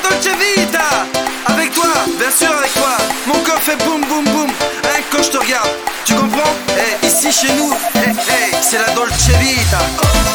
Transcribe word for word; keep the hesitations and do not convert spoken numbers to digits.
Dolce Vita. Avec toi, bien sûr avec toi. Mon corps fait boum boum boum, rien que quand je te regarde. Tu comprends? Eh, ici chez nous, eh, eh, c'est la Dolce Vita.